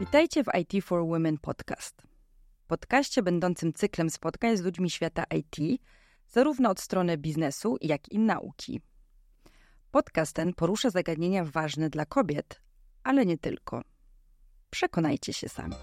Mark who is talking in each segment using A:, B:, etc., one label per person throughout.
A: Witajcie w IT for Women podcast. Podcaście będącym cyklem spotkań z ludźmi świata IT, zarówno od strony biznesu, jak i nauki. Podcast ten porusza zagadnienia ważne dla kobiet, ale nie tylko. Przekonajcie się sami.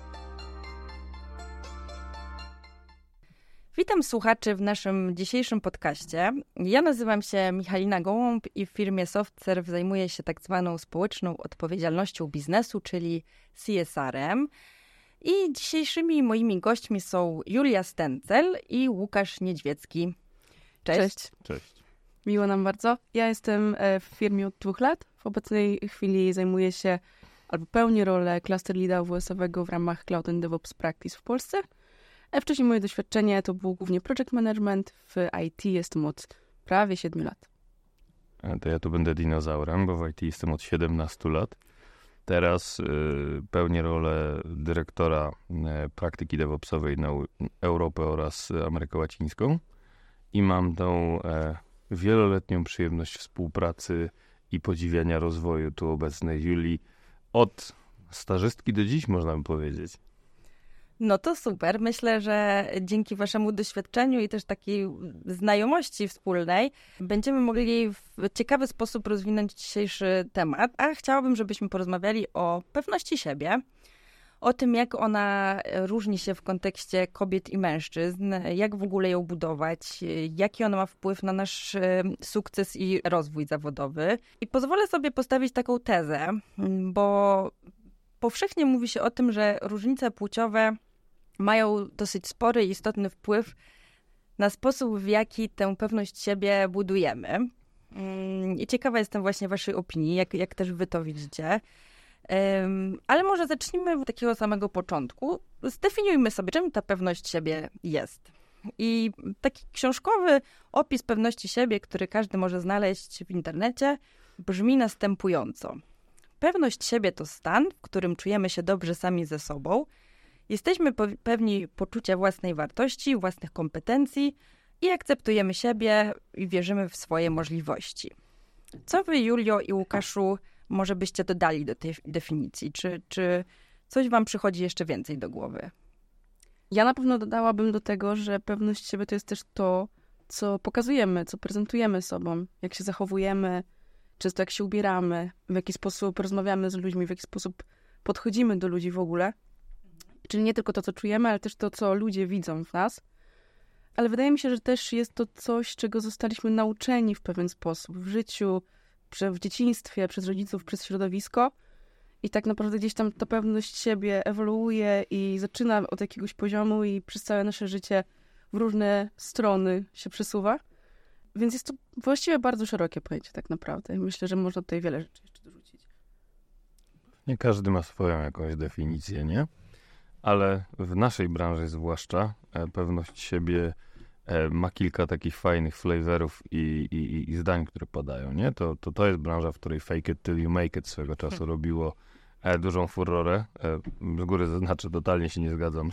A: Witam słuchaczy w naszym dzisiejszym podcaście. Ja nazywam się Michalina Gołąb i w firmie SoftServe zajmuję się tak zwaną społeczną odpowiedzialnością biznesu, czyli CSR-em. I dzisiejszymi moimi gośćmi są Julia Stencel i Łukasz Niedźwiecki. Cześć.
B: Cześć.
C: Miło nam bardzo. Ja jestem w firmie od 2 lat. W obecnej chwili zajmuję się albo pełnię rolę Cluster Leada WS-owego w ramach Cloud and DevOps Practice w Polsce. Wcześniej moje doświadczenie to był głównie project management. W IT jestem od prawie 7 lat.
B: To ja tu będę dinozaurem, bo w IT jestem od 17 lat. Teraz pełnię rolę dyrektora praktyki DevOpsowej na Europę oraz Amerykę Łacińską i mam tą wieloletnią przyjemność współpracy i podziwiania rozwoju tu obecnej Julii od stażystki do dziś, można by powiedzieć.
A: No to super. Myślę, że dzięki waszemu doświadczeniu i też takiej znajomości wspólnej będziemy mogli w ciekawy sposób rozwinąć dzisiejszy temat. A chciałabym, żebyśmy porozmawiali o pewności siebie, o tym, jak ona różni się w kontekście kobiet i mężczyzn, jak w ogóle ją budować, jaki ona ma wpływ na nasz sukces i rozwój zawodowy. I pozwolę sobie postawić taką tezę, bo powszechnie mówi się o tym, że różnice płciowe mają dosyć spory i istotny wpływ na sposób, w jaki tę pewność siebie budujemy. I ciekawa jestem właśnie waszej opinii, jak też wy to widzicie. Ale może zacznijmy od takiego samego początku. Zdefiniujmy sobie, czym ta pewność siebie jest. I taki książkowy opis pewności siebie, który każdy może znaleźć w internecie, brzmi następująco. Pewność siebie to stan, w którym czujemy się dobrze sami ze sobą. Jesteśmy pewni poczucia własnej wartości, własnych kompetencji i akceptujemy siebie i wierzymy w swoje możliwości. Co wy, Julio i Łukaszu, może byście dodali do tej definicji? Czy coś wam przychodzi jeszcze więcej do głowy?
C: Ja na pewno dodałabym do tego, że pewność siebie to jest też to, co pokazujemy, co prezentujemy sobą, jak się zachowujemy, często jak się ubieramy, w jaki sposób rozmawiamy z ludźmi, w jaki sposób podchodzimy do ludzi w ogóle. Czyli nie tylko to, co czujemy, ale też to, co ludzie widzą w nas. Ale wydaje mi się, że też jest to coś, czego zostaliśmy nauczeni w pewien sposób w życiu, w dzieciństwie, przez rodziców, przez środowisko. I tak naprawdę gdzieś tam ta pewność siebie ewoluuje i zaczyna od jakiegoś poziomu i przez całe nasze życie w różne strony się przesuwa. Więc jest to właściwie bardzo szerokie pojęcie tak naprawdę. Myślę, że można tutaj wiele rzeczy jeszcze dorzucić.
B: Nie każdy ma swoją jakąś definicję, nie? Ale w naszej branży zwłaszcza pewność siebie ma kilka takich fajnych flavorów i zdań, które padają, nie? To jest branża, w której fake it till you make it swego czasu robiło dużą furorę. Z góry zaznaczę, totalnie się nie zgadzam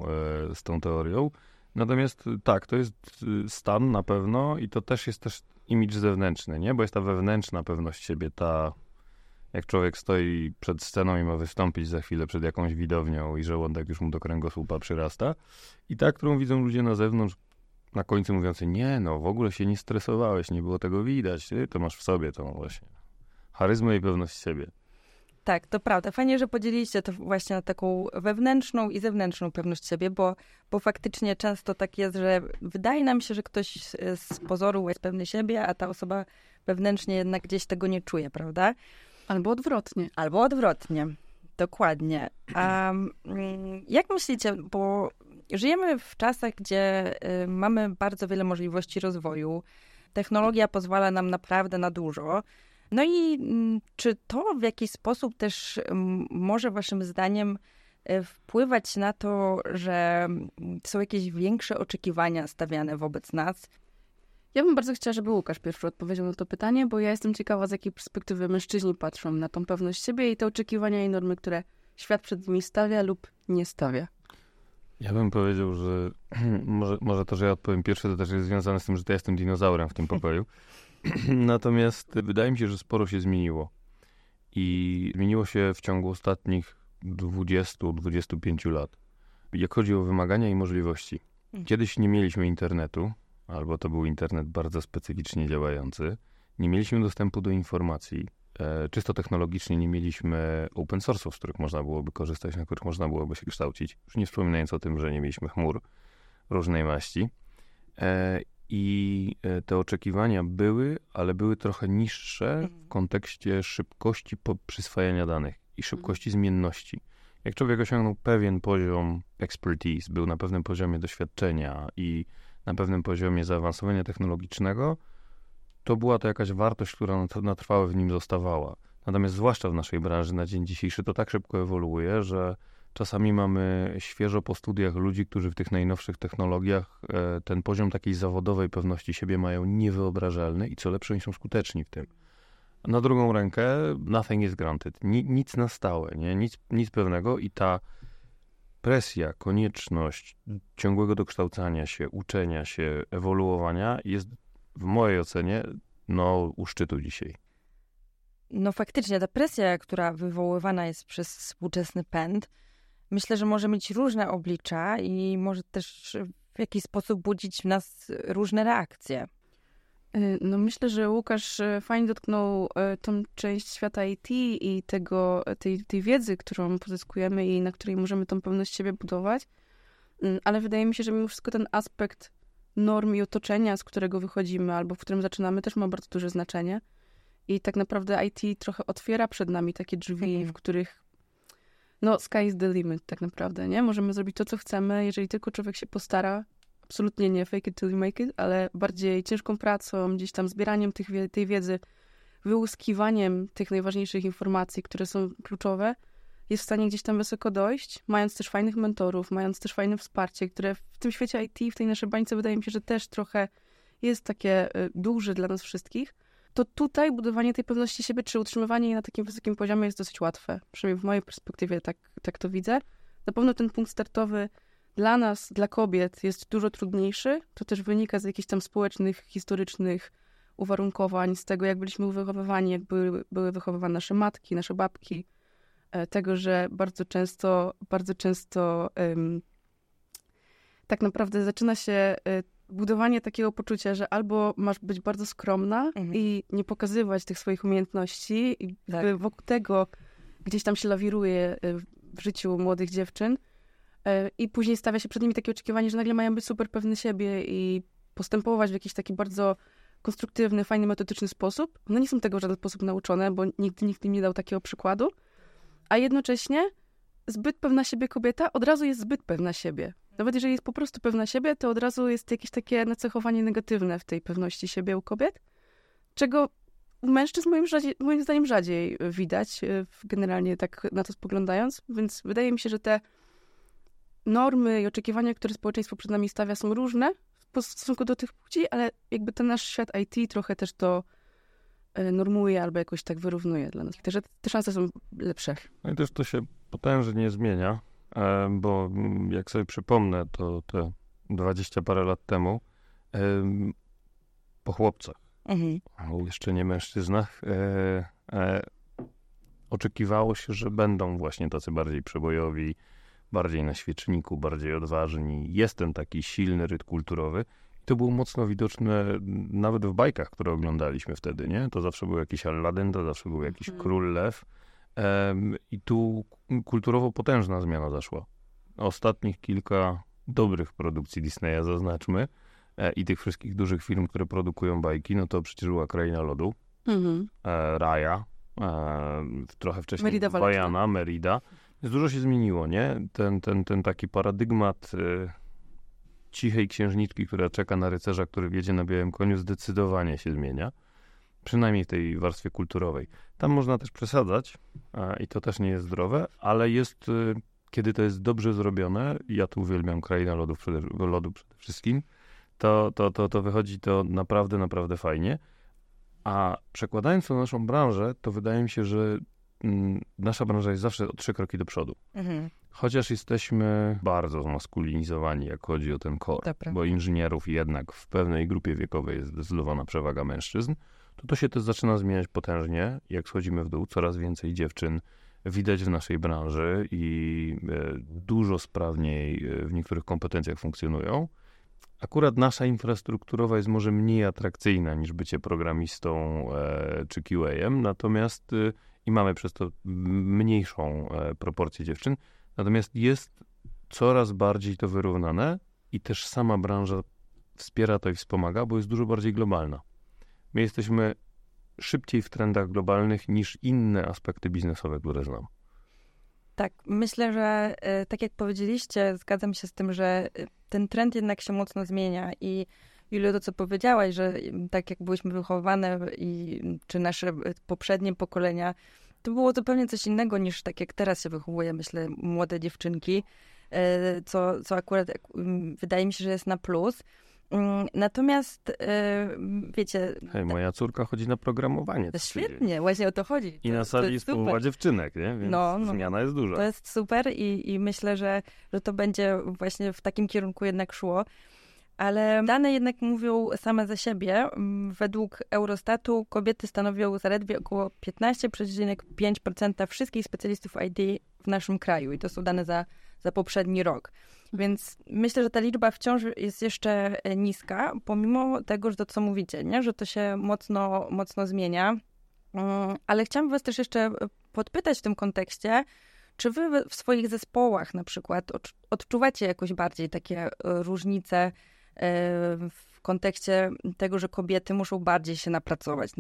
B: z tą teorią. Natomiast tak, to jest stan na pewno i to też jest imidż zewnętrzny, nie? Bo jest ta wewnętrzna pewność siebie, jak człowiek stoi przed sceną i ma wystąpić za chwilę przed jakąś widownią i żołądek już mu do kręgosłupa przyrasta. I ta, którą widzą ludzie na zewnątrz, na końcu mówiący, nie no, w ogóle się nie stresowałeś, nie było tego widać, ty to masz w sobie tą właśnie charyzmę i pewność siebie.
A: Tak, to prawda. Fajnie, że podzieliliście to właśnie na taką wewnętrzną i zewnętrzną pewność siebie, bo faktycznie często tak jest, że wydaje nam się, że ktoś z pozoru jest pewny siebie, a ta osoba wewnętrznie jednak gdzieś tego nie czuje, prawda?
C: Albo odwrotnie.
A: Albo odwrotnie, dokładnie. A jak myślicie, bo żyjemy w czasach, gdzie mamy bardzo wiele możliwości rozwoju, technologia pozwala nam naprawdę na dużo. No i czy to w jakiś sposób też może waszym zdaniem wpływać na to, że są jakieś większe oczekiwania stawiane wobec nas?
C: Ja bym bardzo chciała, żeby Łukasz pierwszy odpowiedział na to pytanie, bo ja jestem ciekawa, z jakiej perspektywy mężczyźni patrzą na tą pewność siebie i te oczekiwania i normy, które świat przed nimi stawia lub nie stawia.
B: Ja bym powiedział, że może to, że ja odpowiem pierwszy, to też jest związane z tym, że to ja jestem dinozaurem w tym pokoju. Natomiast wydaje mi się, że sporo się zmieniło. I zmieniło się w ciągu ostatnich 20-25 lat. Jak chodzi o wymagania i możliwości. Kiedyś nie mieliśmy internetu, albo to był internet bardzo specyficznie działający. Nie mieliśmy dostępu do informacji. Czysto technologicznie nie mieliśmy open source'ów, z których można byłoby korzystać, na których można byłoby się kształcić. Już nie wspominając o tym, że nie mieliśmy chmur różnej maści. I te oczekiwania były, ale były trochę niższe w kontekście szybkości przyswajania danych i szybkości zmienności. Jak człowiek osiągnął pewien poziom expertise, był na pewnym poziomie doświadczenia i na pewnym poziomie zaawansowania technologicznego, to była to jakaś wartość, która na trwałe w nim zostawała. Natomiast zwłaszcza w naszej branży na dzień dzisiejszy to tak szybko ewoluuje, że czasami mamy świeżo po studiach ludzi, którzy w tych najnowszych technologiach ten poziom takiej zawodowej pewności siebie mają niewyobrażalny i co lepsze, oni są skuteczni w tym. Na drugą rękę, nothing is granted. Nic na stałe, nie? Nic pewnego i ta presja, konieczność ciągłego dokształcania się, uczenia się, ewoluowania jest w mojej ocenie u szczytu dzisiaj.
A: No faktycznie ta presja, która wywoływana jest przez współczesny pęd, myślę, że może mieć różne oblicza i może też w jakiś sposób budzić w nas różne reakcje.
C: No myślę, że Łukasz fajnie dotknął tą część świata IT i tej wiedzy, którą pozyskujemy i na której możemy tą pewność siebie budować, ale wydaje mi się, że mimo wszystko ten aspekt norm i otoczenia, z którego wychodzimy albo w którym zaczynamy, też ma bardzo duże znaczenie i tak naprawdę IT trochę otwiera przed nami takie drzwi, w których sky is the limit tak naprawdę, nie? Możemy zrobić to, co chcemy, jeżeli tylko człowiek się postara. Absolutnie nie fake it till you make it, ale bardziej ciężką pracą, gdzieś tam zbieraniem tej wiedzy, wyłuskiwaniem tych najważniejszych informacji, które są kluczowe, jest w stanie gdzieś tam wysoko dojść, mając też fajnych mentorów, mając też fajne wsparcie, które w tym świecie IT, w tej naszej bańce wydaje mi się, że też trochę jest takie duże dla nas wszystkich, to tutaj budowanie tej pewności siebie, czy utrzymywanie jej na takim wysokim poziomie jest dosyć łatwe. Przynajmniej w mojej perspektywie tak to widzę. Na pewno ten punkt startowy dla nas, dla kobiet jest dużo trudniejszy. To też wynika z jakichś tam społecznych, historycznych uwarunkowań, z tego, jak byliśmy wychowywani, jak były wychowywane nasze matki, nasze babki. Tego, że bardzo często tak naprawdę zaczyna się budowanie takiego poczucia, że albo masz być bardzo skromna i nie pokazywać tych swoich umiejętności i wokół tego gdzieś tam się lawiruje w życiu młodych dziewczyn i później stawia się przed nimi takie oczekiwanie, że nagle mają być super pewne siebie i postępować w jakiś taki bardzo konstruktywny, fajny, metodyczny sposób. One nie są tego w żaden sposób nauczone, bo nigdy nikt im nie dał takiego przykładu, a jednocześnie zbyt pewna siebie kobieta od razu jest zbyt pewna siebie. Nawet jeżeli jest po prostu pewna siebie, to od razu jest jakieś takie nacechowanie negatywne w tej pewności siebie u kobiet, czego u mężczyzn moim zdaniem rzadziej widać, generalnie tak na to spoglądając, więc wydaje mi się, że te normy i oczekiwania, które społeczeństwo przed nami stawia, są różne w stosunku do tych płci, ale jakby ten nasz świat IT trochę też to normuje albo jakoś tak wyrównuje dla nas. Także te szanse są lepsze.
B: No i też to się potężnie zmienia, bo jak sobie przypomnę, to te 20 parę lat temu po chłopcach, jeszcze nie mężczyznach, oczekiwało się, że będą właśnie tacy bardziej przebojowi, bardziej na świeczniku, bardziej odważni. Jest ten taki silny rytm kulturowy. To było mocno widoczne nawet w bajkach, które oglądaliśmy wtedy, nie? To zawsze był jakiś Aladdin, to zawsze był jakiś Król Lew. I tu kulturowo potężna zmiana zaszła. Ostatnich kilka dobrych produkcji Disneya, zaznaczmy, i tych wszystkich dużych firm, które produkują bajki, no to przecież była Kraina Lodu, Raya, trochę wcześniej Bajana, Merida. Więc dużo się zmieniło, nie? Ten taki paradygmat cichej księżniczki, która czeka na rycerza, który wjedzie na białym koniu, zdecydowanie się zmienia. Przynajmniej w tej warstwie kulturowej. Tam można też przesadzać i to też nie jest zdrowe, ale jest, kiedy to jest dobrze zrobione, ja tu uwielbiam Krainę Lodu przede wszystkim, to wychodzi to naprawdę, naprawdę fajnie. A przekładając to na naszą branżę, to wydaje mi się, że nasza branża jest zawsze o 3 kroki do przodu. Chociaż jesteśmy bardzo zmaskulinizowani, jak chodzi o ten core, bo inżynierów jednak w pewnej grupie wiekowej jest zdecydowana przewaga mężczyzn, to się też zaczyna zmieniać potężnie, jak schodzimy w dół, coraz więcej dziewczyn widać w naszej branży i dużo sprawniej w niektórych kompetencjach funkcjonują. Akurat nasza infrastrukturowa jest może mniej atrakcyjna niż bycie programistą czy QA-em, natomiast i mamy przez to mniejszą proporcję dziewczyn, natomiast jest coraz bardziej to wyrównane i też sama branża wspiera to i wspomaga, bo jest dużo bardziej globalna. My jesteśmy szybciej w trendach globalnych niż inne aspekty biznesowe, które znam.
A: Tak, myślę, że tak jak powiedzieliście, zgadzam się z tym, że ten trend jednak się mocno zmienia i Julio, to co powiedziałaś, że tak jak byłyśmy wychowane czy nasze poprzednie pokolenia, to było zupełnie coś innego niż tak jak teraz się wychowuje, myślę, młode dziewczynki, co akurat wydaje mi się, że jest na plus. Natomiast, wiecie...
B: Hej, moja córka chodzi na programowanie.
A: To świetnie, właśnie o to chodzi.
B: I na sali jest połowa dziewczynek, nie? Więc zmiana jest duża.
A: To jest super i myślę, że to będzie właśnie w takim kierunku jednak szło. Ale dane jednak mówią same za siebie. Według Eurostatu kobiety stanowią zaledwie około 15,5% wszystkich specjalistów IT w naszym kraju. I to są dane za poprzedni rok. Więc myślę, że ta liczba wciąż jest jeszcze niska, pomimo tego, że to co mówicie, nie? Że to się mocno zmienia. Ale chciałam was też jeszcze podpytać w tym kontekście, czy wy w swoich zespołach na przykład odczuwacie jakoś bardziej takie różnice w kontekście tego, że kobiety muszą bardziej się napracować?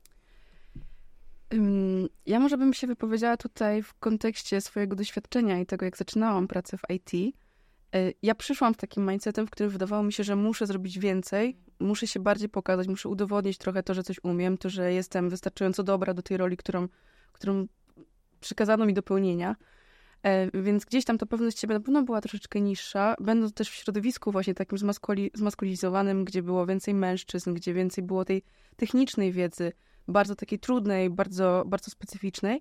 C: Ja może bym się wypowiedziała tutaj w kontekście swojego doświadczenia i tego, jak zaczynałam pracę w IT. Ja przyszłam z takim mindsetem, w którym wydawało mi się, że muszę zrobić więcej, muszę się bardziej pokazać, muszę udowodnić trochę to, że coś umiem, to, że jestem wystarczająco dobra do tej roli, którą przykazano mi do pełnienia. Więc gdzieś tam ta pewność siebie na pewno była troszeczkę niższa, będąc też w środowisku właśnie takim zmaskulizowanym, gdzie było więcej mężczyzn, gdzie więcej było tej technicznej wiedzy, bardzo takiej trudnej, bardzo, bardzo specyficznej.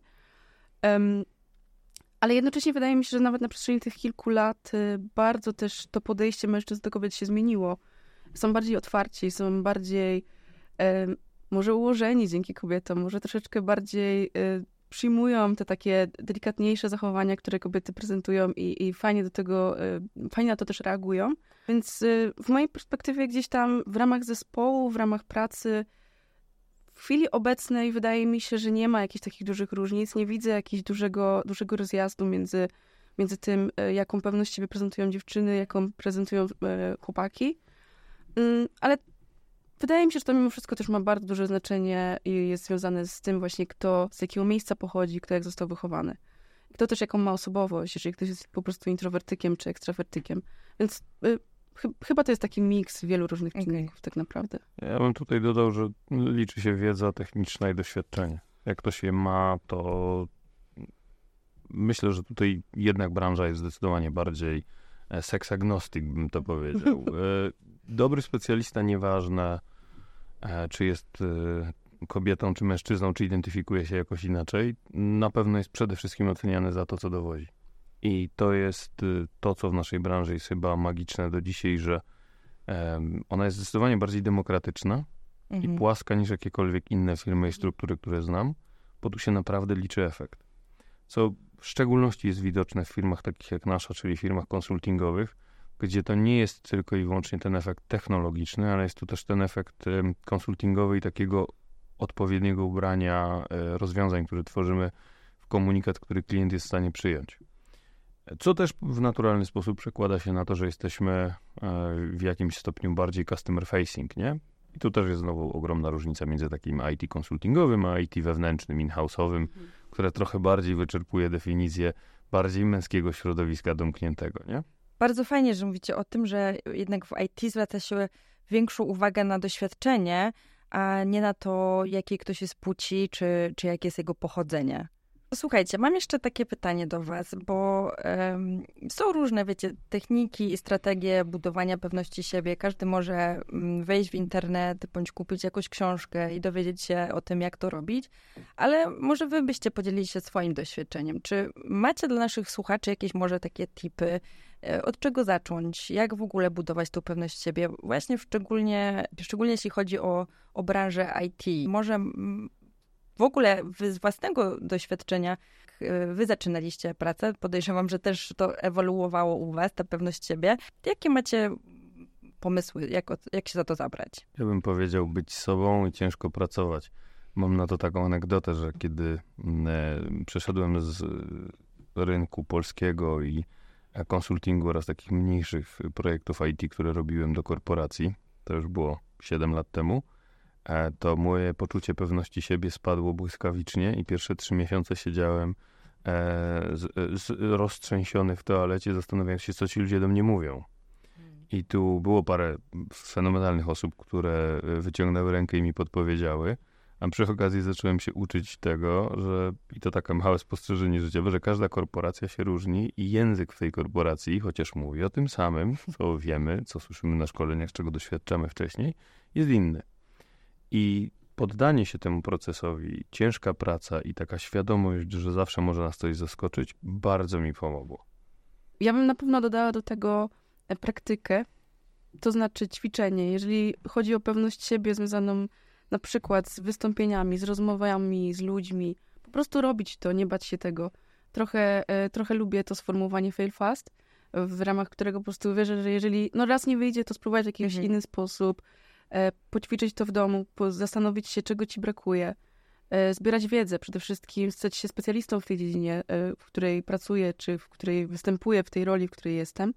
C: Ale jednocześnie wydaje mi się, że nawet na przestrzeni tych kilku lat bardzo też to podejście mężczyzn do kobiet się zmieniło. Są bardziej otwarci, są bardziej może ułożeni dzięki kobietom, może troszeczkę bardziej przyjmują te takie delikatniejsze zachowania, które kobiety prezentują i fajnie do tego, fajnie na to też reagują. Więc w mojej perspektywie gdzieś tam w ramach zespołu, w ramach pracy w chwili obecnej wydaje mi się, że nie ma jakichś takich dużych różnic. Nie widzę jakiegoś dużego rozjazdu między tym, jaką pewność siebie prezentują dziewczyny, jaką prezentują chłopaki. Ale wydaje mi się, że to mimo wszystko też ma bardzo duże znaczenie i jest związane z tym właśnie, kto z jakiego miejsca pochodzi, kto jak został wychowany. Kto też jaką ma osobowość, jeżeli ktoś jest po prostu introwertykiem czy ekstrawertykiem. Więc chyba to jest taki miks wielu różnych czynników tak naprawdę.
B: Ja bym tutaj dodał, że liczy się wiedza techniczna i doświadczenie. Jak ktoś je ma, to myślę, że tutaj jednak branża jest zdecydowanie bardziej seks agnostic, bym to powiedział. Dobry specjalista, nieważne czy jest kobietą, czy mężczyzną, czy identyfikuje się jakoś inaczej, na pewno jest przede wszystkim oceniany za to, co dowodzi. I to jest to, co w naszej branży jest chyba magiczne do dzisiaj, że ona jest zdecydowanie bardziej demokratyczna i płaska niż jakiekolwiek inne firmy i struktury, które znam, bo tu się naprawdę liczy efekt. Co w szczególności jest widoczne w firmach takich jak nasza, czyli firmach konsultingowych, gdzie to nie jest tylko i wyłącznie ten efekt technologiczny, ale jest tu też ten efekt konsultingowy i takiego odpowiedniego ubrania rozwiązań, które tworzymy w komunikat, który klient jest w stanie przyjąć. Co też w naturalny sposób przekłada się na to, że jesteśmy w jakimś stopniu bardziej customer facing, nie? I tu też jest znowu ogromna różnica między takim IT konsultingowym, a IT wewnętrznym, in-house'owym, które trochę bardziej wyczerpuje definicję bardziej męskiego środowiska domkniętego, nie?
A: Bardzo fajnie, że mówicie o tym, że jednak w IT zwraca się większą uwagę na doświadczenie, a nie na to, jakiej ktoś jest płci, czy jakie jest jego pochodzenie. Słuchajcie, mam jeszcze takie pytanie do was, bo są różne, wiecie, techniki i strategie budowania pewności siebie. Każdy może wejść w internet, bądź kupić jakąś książkę i dowiedzieć się o tym, jak to robić, ale może wy byście podzielili się swoim doświadczeniem. Czy macie dla naszych słuchaczy jakieś może takie tipy, od czego zacząć, jak w ogóle budować tą pewność siebie, właśnie szczególnie jeśli chodzi o branżę IT. Może w ogóle wy z własnego doświadczenia, wy zaczynaliście pracę, podejrzewam, że też to ewoluowało u was, ta pewność siebie. Jakie macie pomysły, jak się za to zabrać?
B: Ja bym powiedział być sobą i ciężko pracować. Mam na to taką anegdotę, że kiedy przeszedłem z rynku polskiego i konsultingu oraz takich mniejszych projektów IT, które robiłem do korporacji, to już było 7 lat temu, to moje poczucie pewności siebie spadło błyskawicznie i pierwsze 3 miesiące siedziałem roztrzęsiony w toalecie, zastanawiając się, co ci ludzie do mnie mówią. I tu było parę fenomenalnych osób, które wyciągnęły rękę i mi podpowiedziały, a przy okazji zacząłem się uczyć tego, że, i to takie małe spostrzeżenie życiowe, że każda korporacja się różni i język w tej korporacji, chociaż mówi o tym samym, co wiemy, co słyszymy na szkoleniach, czego doświadczamy wcześniej, jest inny. I poddanie się temu procesowi, ciężka praca i taka świadomość, że zawsze może nas coś zaskoczyć, bardzo mi pomogło.
C: Ja bym na pewno dodała do tego praktykę, to znaczy ćwiczenie. Jeżeli chodzi o pewność siebie związaną na przykład z wystąpieniami, z rozmowami, z ludźmi, po prostu robić to, nie bać się tego. Trochę lubię to sformułowanie fail fast, w ramach którego po prostu wierzę, że jeżeli raz nie wyjdzie, to spróbować w jakiś inny sposób, poćwiczyć to w domu, zastanowić się, czego ci brakuje, zbierać wiedzę, przede wszystkim stać się specjalistą w tej dziedzinie, w której pracuję, czy w której występuję, w tej roli, w której jestem.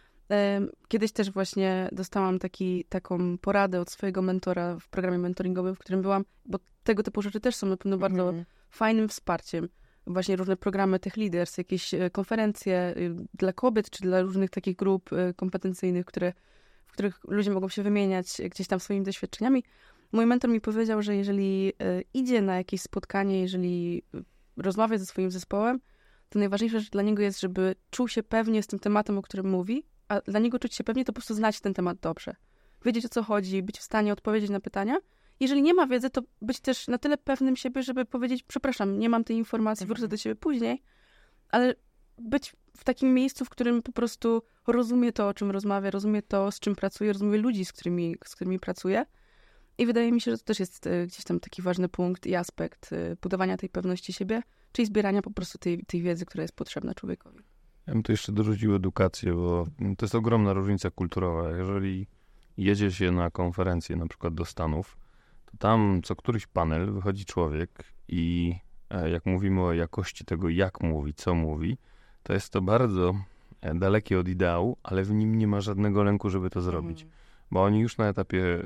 C: Kiedyś też właśnie dostałam taką poradę od swojego mentora w programie mentoringowym, w którym byłam, bo tego typu rzeczy też są na pewno bardzo fajnym wsparciem. Właśnie różne programy Tech Leaders, jakieś konferencje dla kobiet, czy dla różnych takich grup kompetencyjnych, w których ludzie mogą się wymieniać gdzieś tam swoimi doświadczeniami. Mój mentor mi powiedział, że jeżeli idzie na jakieś spotkanie, jeżeli rozmawia ze swoim zespołem, to najważniejsze rzecz dla niego jest, żeby czuł się pewnie z tym tematem, o którym mówi, a dla niego czuć się pewnie, to po prostu znać ten temat dobrze. Wiedzieć, o co chodzi, być w stanie odpowiedzieć na pytania. Jeżeli nie ma wiedzy, to być też na tyle pewnym siebie, żeby powiedzieć, przepraszam, nie mam tej informacji, wrócę do ciebie później, ale być w takim miejscu, w którym po prostu rozumie to, o czym rozmawia, rozumie to, z czym pracuje, rozumie ludzi, z którymi pracuje. I wydaje mi się, że to też jest gdzieś tam taki ważny punkt i aspekt budowania tej pewności siebie, czyli zbierania po prostu tej wiedzy, która jest potrzebna człowiekowi.
B: Ja bym tu jeszcze dorzucił edukację, bo to jest ogromna różnica kulturowa. Jeżeli jedzie się na konferencję, na przykład do Stanów, to tam co któryś panel wychodzi człowiek i jak mówimy o jakości tego, jak mówi, co mówi, to jest to bardzo dalekie od ideału, ale w nim nie ma żadnego lęku, żeby to zrobić. Bo oni już na etapie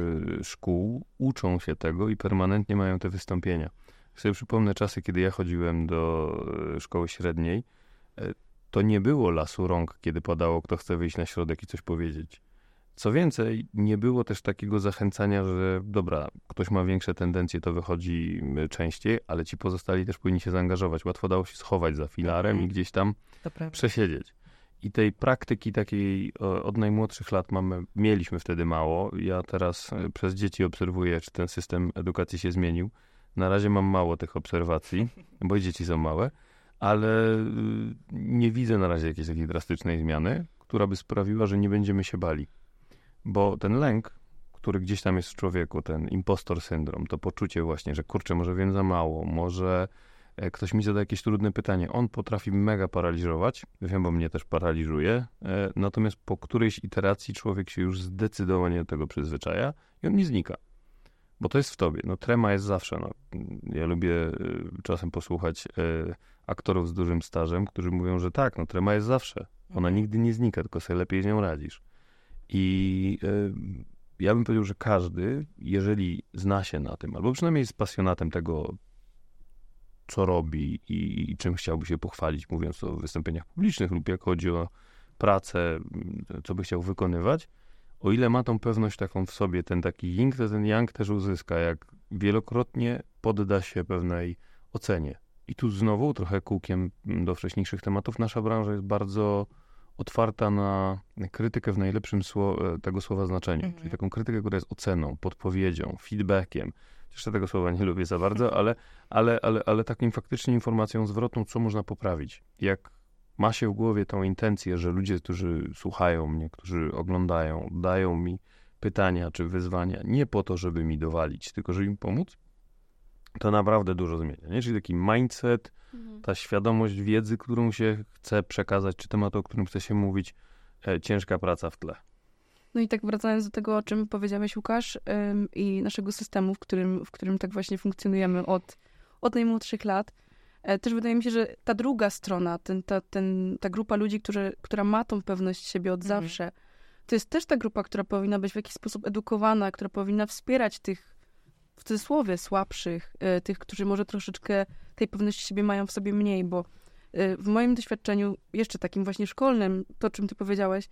B: szkół uczą się tego i permanentnie mają te wystąpienia. Jak sobie przypomnę czasy, kiedy ja chodziłem do szkoły średniej, to nie było lasu rąk, kiedy padało, kto chce wyjść na środek i coś powiedzieć. Co więcej, nie było też takiego zachęcania, że dobra, ktoś ma większe tendencje, to wychodzi częściej, ale ci pozostali też powinni się zaangażować. Łatwo dało się schować za filarem i gdzieś tam przesiedzieć. I tej praktyki takiej od najmłodszych lat mieliśmy wtedy mało. Ja teraz przez dzieci obserwuję, czy ten system edukacji się zmienił. Na razie mam mało tych obserwacji, bo i dzieci są małe, ale nie widzę na razie jakiejś takiej drastycznej zmiany, która by sprawiła, że nie będziemy się bali. Bo ten lęk, który gdzieś tam jest w człowieku, ten impostor syndrom, to poczucie właśnie, że kurczę, może wiem za mało, może ktoś mi zada jakieś trudne pytanie, on potrafi mega paraliżować, wiem, bo mnie też paraliżuje, natomiast po którejś iteracji człowiek się już zdecydowanie do tego przyzwyczaja i on nie znika. Bo to jest w tobie. No trema jest zawsze. No. Ja lubię czasem posłuchać aktorów z dużym stażem, którzy mówią, że tak, no trema jest zawsze. Ona nigdy nie znika, tylko sobie lepiej z nią radzisz. I ja bym powiedział, że każdy, jeżeli zna się na tym, albo przynajmniej jest pasjonatem tego, co robi i czym chciałby się pochwalić, mówiąc o wystąpieniach publicznych lub jak chodzi o pracę, co by chciał wykonywać, o ile ma tą pewność taką w sobie, ten taki yin, to ten yang też uzyska, jak wielokrotnie podda się pewnej ocenie. I tu znowu, trochę kółkiem do wcześniejszych tematów, nasza branża jest bardzo otwarta na krytykę w najlepszym tego słowa znaczeniu. Czyli taką krytykę, która jest oceną, podpowiedzią, feedbackiem. Chociaż ja tego słowa nie lubię za bardzo, ale taką faktycznie informacją zwrotną, co można poprawić. Jak ma się w głowie tą intencję, że ludzie, którzy słuchają mnie, którzy oglądają, dają mi pytania czy wyzwania, nie po to, żeby mi dowalić, tylko żeby im pomóc, to naprawdę dużo zmienia, nie? Czyli taki mindset, ta świadomość wiedzy, którą się chce przekazać, czy tematu, o którym chce się mówić, ciężka praca w tle.
C: No i tak wracając do tego, o czym powiedziałeś, Łukasz, i naszego systemu, w którym tak właśnie funkcjonujemy od najmłodszych lat, też wydaje mi się, że ta druga strona, ta grupa ludzi, która ma tą pewność siebie od zawsze, to jest też ta grupa, która powinna być w jakiś sposób edukowana, która powinna wspierać tych, w cudzysłowie, słabszych, tych, którzy może troszeczkę tej pewności siebie mają w sobie mniej, bo w moim doświadczeniu, jeszcze takim właśnie szkolnym, to o czym ty powiedziałeś,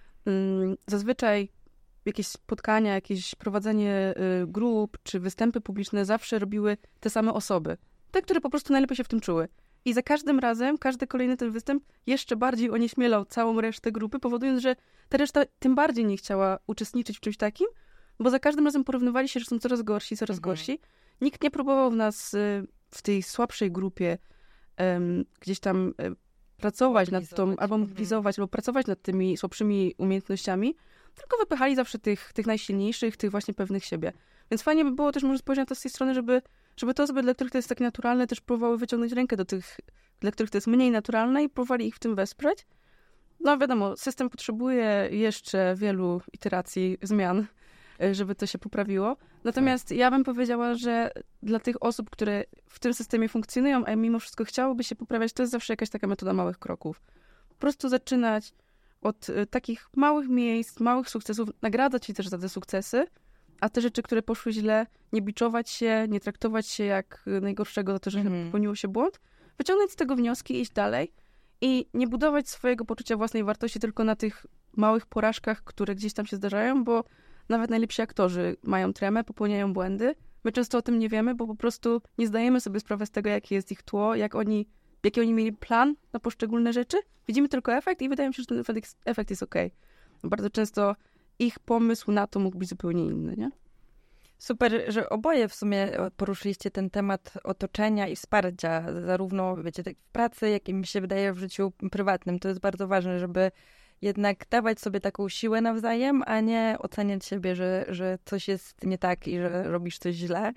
C: zazwyczaj jakieś spotkania, jakieś prowadzenie grup, czy występy publiczne zawsze robiły te same osoby. Te, które po prostu najlepiej się w tym czuły. I za każdym razem, każdy kolejny ten występ jeszcze bardziej onieśmielał całą resztę grupy, powodując, że ta reszta tym bardziej nie chciała uczestniczyć w czymś takim, bo za każdym razem porównywali się, że są coraz gorsi. Nikt nie próbował w nas, w tej słabszej grupie gdzieś tam pracować nad tą, albo mobilizować, albo pracować nad tymi słabszymi umiejętnościami, tylko wypychali zawsze tych najsilniejszych, tych właśnie pewnych siebie. Więc fajnie by było też może spojrzeć na to z tej strony, żeby te osoby, dla których to jest tak naturalne, też próbowały wyciągnąć rękę do tych, dla których to jest mniej naturalne i próbowali ich w tym wesprzeć. No wiadomo, system potrzebuje jeszcze wielu iteracji, zmian, żeby to się poprawiło. Natomiast ja bym powiedziała, że dla tych osób, które w tym systemie funkcjonują, a mimo wszystko chciałoby się poprawiać, to jest zawsze jakaś taka metoda małych kroków. Po prostu zaczynać od takich małych miejsc, małych sukcesów, nagradzać się też za te sukcesy, a te rzeczy, które poszły źle, nie biczować się, nie traktować się jak najgorszego za to, że popełniło się błąd, wyciągnąć z tego wnioski, iść dalej i nie budować swojego poczucia własnej wartości tylko na tych małych porażkach, które gdzieś tam się zdarzają, bo nawet najlepsi aktorzy mają tremę, popełniają błędy. My często o tym nie wiemy, bo po prostu nie zdajemy sobie sprawy z tego, jakie jest ich tło, jaki oni mieli plan na poszczególne rzeczy. Widzimy tylko efekt i wydaje mi się, że ten efekt jest okej. Bardzo często ich pomysł na to mógł być zupełnie inny, nie?
A: Super, że oboje w sumie poruszyliście ten temat otoczenia i wsparcia, zarówno wiecie, tak w pracy, jak i mi się wydaje w życiu prywatnym. To jest bardzo ważne, żeby jednak dawać sobie taką siłę nawzajem, a nie oceniać siebie, że coś jest nie tak i że robisz coś źle.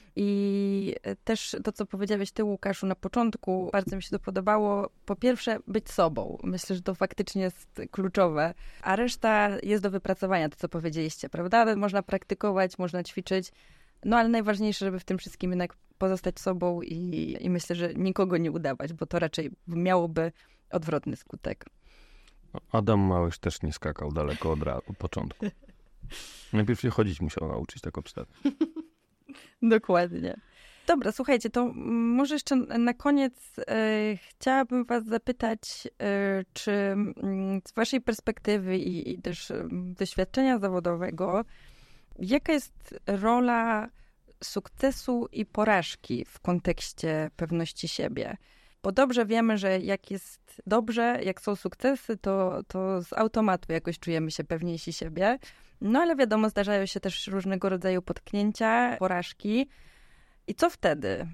A: I też to, co powiedziałeś ty, Łukaszu, na początku, bardzo mi się to podobało. Po pierwsze, być sobą. Myślę, że to faktycznie jest kluczowe. A reszta jest do wypracowania, to co powiedzieliście, prawda? Można praktykować, można ćwiczyć. No ale najważniejsze, żeby w tym wszystkim jednak pozostać sobą i myślę, że nikogo nie udawać, bo to raczej miałoby odwrotny skutek.
B: Adam Małysz też nie skakał daleko od początku. Najpierw się chodzić musiał nauczyć, tak obstawiam.
A: Dokładnie. Dobra, słuchajcie, to może jeszcze na koniec chciałabym was zapytać, czy z waszej perspektywy i też doświadczenia zawodowego, jaka jest rola sukcesu i porażki w kontekście pewności siebie? Bo dobrze wiemy, że jak jest dobrze, jak są sukcesy, to z automatu jakoś czujemy się pewniejsi siebie. No ale wiadomo, zdarzają się też różnego rodzaju potknięcia, porażki. I co wtedy?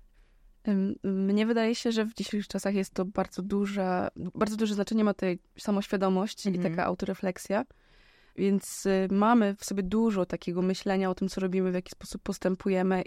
C: Mnie wydaje się, że w dzisiejszych czasach jest to bardzo duże znaczenie ma tej samoświadomość i taka autorefleksja. Więc mamy w sobie dużo takiego myślenia o tym, co robimy, w jaki sposób postępujemy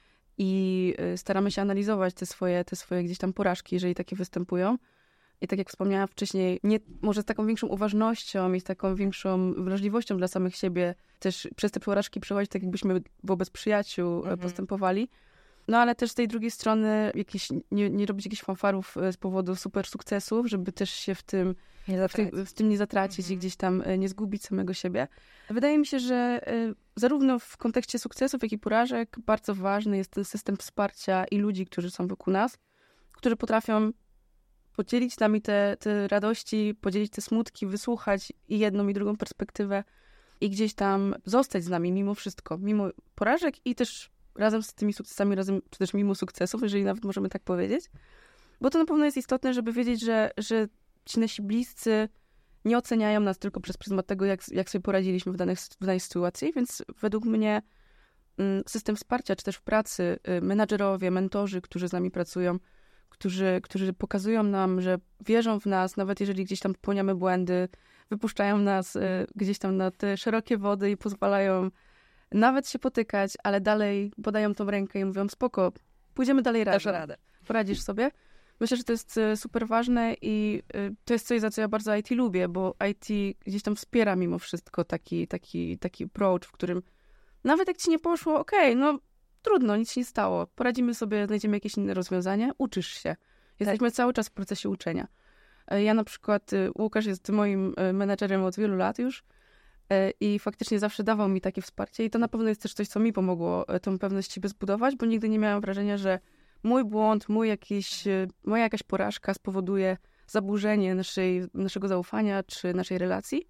C: i staramy się analizować te swoje gdzieś tam porażki, jeżeli takie występują. I tak jak wspomniałam wcześniej, może z taką większą uważnością i z taką większą wrażliwością dla samych siebie też przez te porażki przechodzić tak, jakbyśmy wobec przyjaciół postępowali. No ale też z tej drugiej strony nie robić jakichś fanfarów z powodu super sukcesów, żeby też się w tym nie zatracić i gdzieś tam nie zgubić samego siebie. Wydaje mi się, że zarówno w kontekście sukcesów, jak i porażek bardzo ważny jest ten system wsparcia i ludzi, którzy są wokół nas, którzy potrafią podzielić z nami te radości, podzielić te smutki, wysłuchać i jedną, i drugą perspektywę i gdzieś tam zostać z nami mimo wszystko, mimo porażek i też razem z tymi sukcesami, czy też mimo sukcesów, jeżeli nawet możemy tak powiedzieć. Bo to na pewno jest istotne, żeby wiedzieć, że ci nasi bliscy nie oceniają nas tylko przez pryzmat tego, jak sobie poradziliśmy w danej sytuacji, więc według mnie system wsparcia, czy też w pracy, menadżerowie, mentorzy, którzy z nami pracują, którzy pokazują nam, że wierzą w nas, nawet jeżeli gdzieś tam popełniamy błędy, wypuszczają nas gdzieś tam na te szerokie wody i pozwalają nawet się potykać, ale dalej podają tą rękę i mówią, spoko, pójdziemy dalej razem.
A: Dasz radę.
C: Poradzisz sobie. Myślę, że to jest super ważne i to jest coś, za co ja bardzo IT lubię, bo IT gdzieś tam wspiera mimo wszystko taki approach, w którym nawet jak ci nie poszło, okej, no trudno, nic się nie stało. Poradzimy sobie, znajdziemy jakieś inne rozwiązanie, uczysz się. Jesteśmy cały czas w procesie uczenia. Ja na przykład, Łukasz jest moim menedżerem od wielu lat już i faktycznie zawsze dawał mi takie wsparcie i to na pewno jest też coś, co mi pomogło tą pewność siebie zbudować, bo nigdy nie miałam wrażenia, że mój błąd, moja jakaś porażka spowoduje zaburzenie naszego zaufania czy naszej relacji.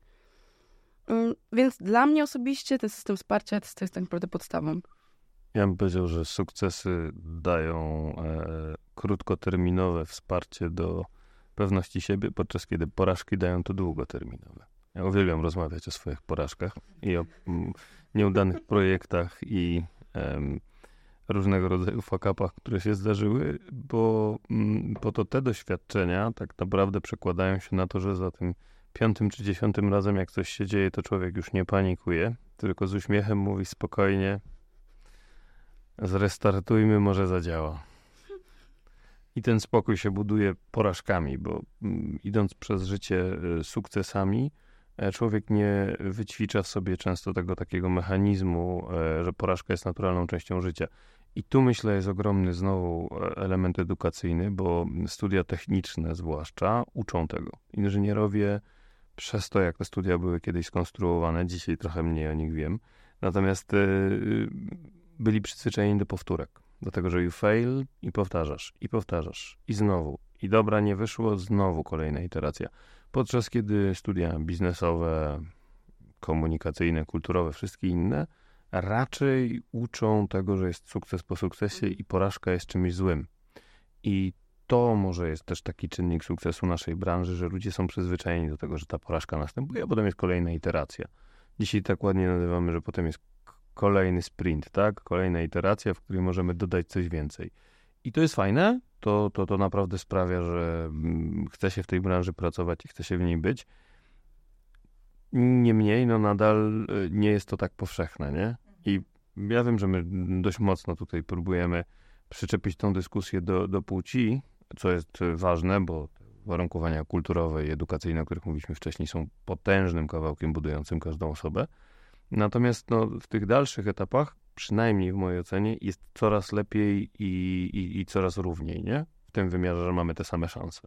C: Więc dla mnie osobiście ten system wsparcia to jest tak naprawdę podstawą.
B: Ja bym powiedział, że sukcesy dają krótkoterminowe wsparcie do pewności siebie, podczas kiedy porażki dają to długoterminowe. Ja uwielbiam rozmawiać o swoich porażkach i o nieudanych projektach i różnego rodzaju fuck-upach, które się zdarzyły, bo to te doświadczenia tak naprawdę przekładają się na to, że za tym 5. czy 10. razem, jak coś się dzieje, to człowiek już nie panikuje, tylko z uśmiechem mówi spokojnie, zrestartujmy, może zadziała. I ten spokój się buduje porażkami, bo idąc przez życie sukcesami, człowiek nie wyćwicza w sobie często tego takiego mechanizmu, że porażka jest naturalną częścią życia. I tu myślę jest ogromny znowu element edukacyjny, bo studia techniczne zwłaszcza uczą tego. Inżynierowie przez to, jak te studia były kiedyś skonstruowane, dzisiaj trochę mniej o nich wiem, natomiast byli przyzwyczajeni do powtórek. Do tego, że you fail i powtarzasz i znowu. I dobra, nie wyszło, znowu kolejna iteracja. Podczas kiedy studia biznesowe, komunikacyjne, kulturowe, wszystkie inne raczej uczą tego, że jest sukces po sukcesie i porażka jest czymś złym. I to może jest też taki czynnik sukcesu naszej branży, że ludzie są przyzwyczajeni do tego, że ta porażka następuje, a potem jest kolejna iteracja. Dzisiaj tak ładnie nazywamy, że potem jest kolejny sprint, tak? Kolejna iteracja, w której możemy dodać coś więcej. I to jest fajne, to naprawdę sprawia, że chce się w tej branży pracować i chce się w niej być. Niemniej, no nadal nie jest to tak powszechne, nie? I ja wiem, że my dość mocno tutaj próbujemy przyczepić tą dyskusję do płci, co jest ważne, bo warunkowania kulturowe i edukacyjne, o których mówiliśmy wcześniej, są potężnym kawałkiem budującym każdą osobę. Natomiast w tych dalszych etapach, przynajmniej w mojej ocenie, jest coraz lepiej i coraz równiej, nie? W tym wymiarze, że mamy te same szanse.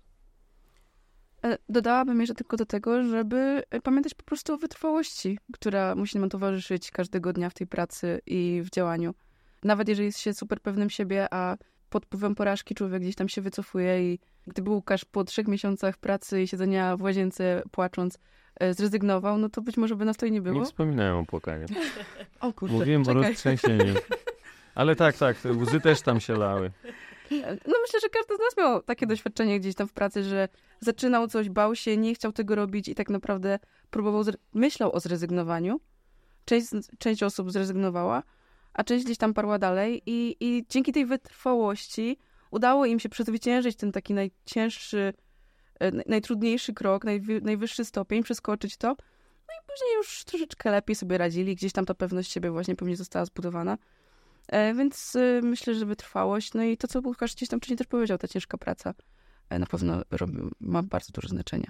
C: Dodałabym jeszcze tylko do tego, żeby pamiętać po prostu o wytrwałości, która musi nam towarzyszyć każdego dnia w tej pracy i w działaniu. Nawet jeżeli jest się super pewnym siebie, a pod wpływem porażki człowiek gdzieś tam się wycofuje i gdyby Łukasz po 3 miesiącach pracy i siedzenia w łazience płacząc zrezygnował, no to być może by nas to i nie było.
B: Nie wspominałem o płakaniu.
C: O kurczę,
B: mówiłem o roztrzęsieniu. Ale tak, te łzy też tam się lały.
C: No myślę, że każdy z nas miał takie doświadczenie gdzieś tam w pracy, że zaczynał coś, bał się, nie chciał tego robić i tak naprawdę myślał o zrezygnowaniu. Część osób zrezygnowała, a część gdzieś tam parła dalej i dzięki tej wytrwałości udało im się przezwyciężyć ten taki najcięższy, najtrudniejszy krok, najwyższy stopień, przeskoczyć to. No i później już troszeczkę lepiej sobie radzili. Gdzieś tam ta pewność siebie właśnie pewnie została zbudowana. Więc myślę, że wytrwałość, no i to, co Łukasz gdzieś tam wcześniej też powiedział, ta ciężka praca na pewno ma bardzo duże znaczenie.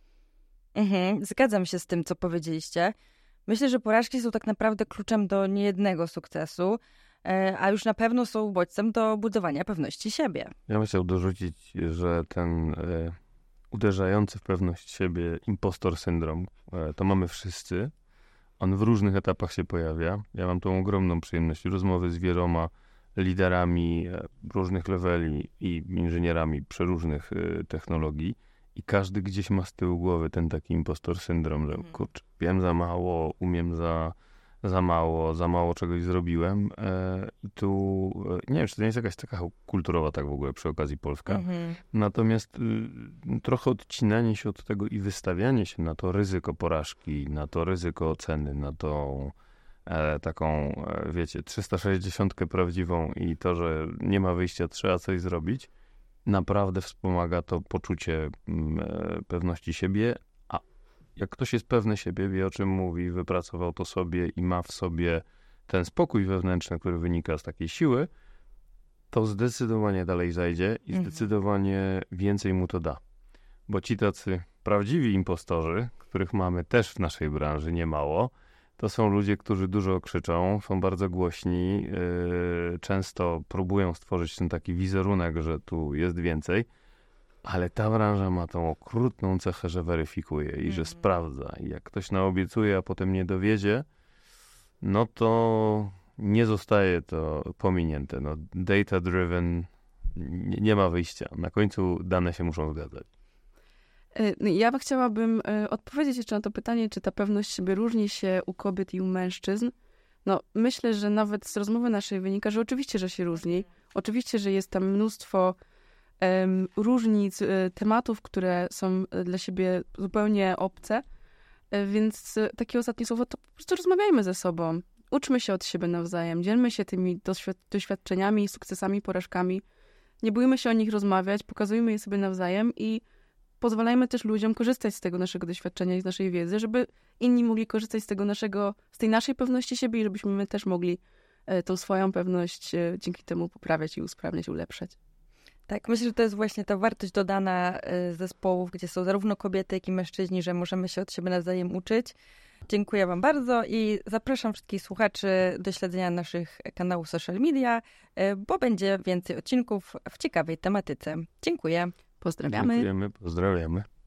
A: Zgadzam się z tym, co powiedzieliście. Myślę, że porażki są tak naprawdę kluczem do niejednego sukcesu, a już na pewno są bodźcem do budowania pewności siebie.
B: Ja bym chciał dorzucić, że ten uderzający w pewność siebie impostor syndrom, to mamy wszyscy. On w różnych etapach się pojawia. Ja mam tą ogromną przyjemność rozmowy z wieloma liderami różnych leveli i inżynierami przeróżnych technologii i każdy gdzieś ma z tyłu głowy ten taki impostor syndrom, że kurczę, wiem za mało, umiem za mało czegoś zrobiłem. I tu nie wiem, czy to nie jest jakaś taka kulturowa tak w ogóle przy okazji polska. Natomiast trochę odcinanie się od tego i wystawianie się na to ryzyko porażki, na to ryzyko oceny, na tą taką, wiecie, 360 prawdziwą i to, że nie ma wyjścia, trzeba coś zrobić, naprawdę wspomaga to poczucie pewności siebie. A jak ktoś jest pewny siebie, wie o czym mówi, wypracował to sobie i ma w sobie ten spokój wewnętrzny, który wynika z takiej siły, to zdecydowanie dalej zajdzie i zdecydowanie więcej mu to da. Bo ci tacy prawdziwi impostorzy, których mamy też w naszej branży niemało, to są ludzie, którzy dużo krzyczą, są bardzo głośni, często próbują stworzyć ten taki wizerunek, że tu jest więcej, ale ta branża ma tą okrutną cechę, że weryfikuje i że sprawdza. I jak ktoś naobiecuje, a potem nie dowiedzie, no to nie zostaje to pominięte. No, data-driven nie ma wyjścia. Na końcu dane się muszą zgadzać.
C: Ja chciałabym odpowiedzieć jeszcze na to pytanie, czy ta pewność siebie różni się u kobiet i u mężczyzn. No, myślę, że nawet z rozmowy naszej wynika, że oczywiście, że się różni. Oczywiście, że jest tam mnóstwo różnic, tematów, które są dla siebie zupełnie obce. Więc takie ostatnie słowo, to po prostu rozmawiajmy ze sobą. Uczmy się od siebie nawzajem, dzielmy się tymi doświadczeniami, sukcesami, porażkami. Nie bójmy się o nich rozmawiać, pokazujmy je sobie nawzajem i pozwalajmy też ludziom korzystać z tego naszego doświadczenia i z naszej wiedzy, żeby inni mogli korzystać z tej naszej pewności siebie i żebyśmy my też mogli tą swoją pewność dzięki temu poprawiać i usprawniać, ulepszać.
A: Tak, myślę, że to jest właśnie ta wartość dodana zespołów, gdzie są zarówno kobiety, jak i mężczyźni, że możemy się od siebie nawzajem uczyć. Dziękuję wam bardzo i zapraszam wszystkich słuchaczy do śledzenia naszych kanałów social media, bo będzie więcej odcinków w ciekawej tematyce. Dziękuję.
C: Pozdrawiamy.
B: Dziękujemy, pozdrawiamy.